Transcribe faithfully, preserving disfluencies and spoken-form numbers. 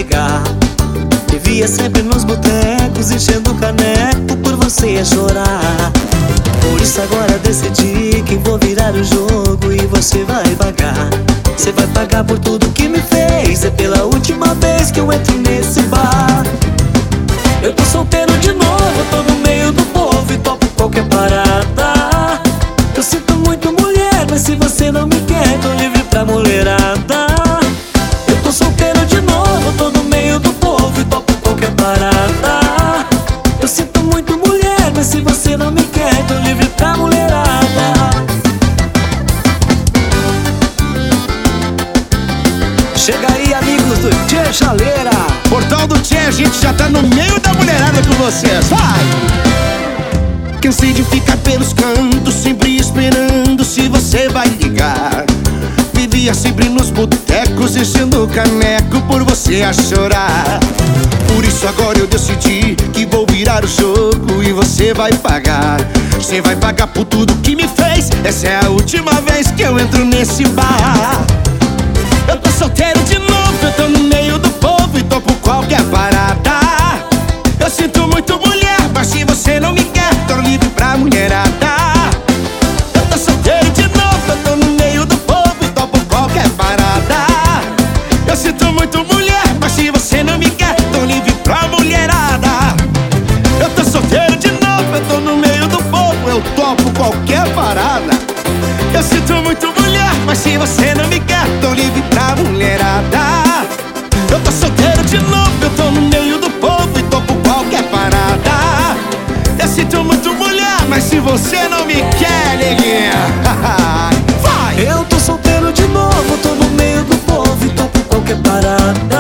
ligar. Vivia sempre nos botecos, enchendo o caneco, por você ia chorar. Por isso agora decidi que vou virar o jogo e você vai pagar. Você vai pagar por tudo que me fez. É pela última vez que eu entro nesse bar. Eu tô solteiro de novo, tô no meio do povo e topo qualquer parada. Eu sinto muito mulher, mas se você não me quer, tô livre pra mulherada. Eu tô solteiro de novo, tô no meio do povo e topo qualquer parada. Eu sinto muito mulher, mas se você não me quer, tô livre pra mulherada. Chega aí, amigos do Tchê Chaleira. Portal do Tchê, a gente já tá no meio da mulherada com vocês. Vai! Cansei de ficar pelos cantos, sempre esperando se você vai ligar. Vivia sempre nos botecos, enchendo o caneco, por você a chorar. Por isso agora eu decidi que vou virar o jogo e você vai pagar. Você vai pagar por tudo que me fez. Essa é a última vez que eu entro nesse bar. Eu tô solteiro de novo, eu tô no meio do povo e topo qualquer parada. Eu sinto muito mulher, mas se você não me quer, tô livre pra mulherada. Eu tô solteiro de novo, eu tô no meio do povo e topo qualquer parada. Eu sinto muito mulher, mas se você não me quer, tô livre pra mulherada. Eu tô solteiro de novo, eu tô no meio do povo, eu topo qualquer parada. Eu sinto muito mulher, mas se você não me quer, tô livre pra mulherada. Eu tô solteiro de novo, eu tô no meio do povo e topo qualquer parada. Eu sinto muito mulher, mas se você não me quer, neguinha, vai! Eu tô solteiro de novo, tô no meio do povo e topo qualquer parada.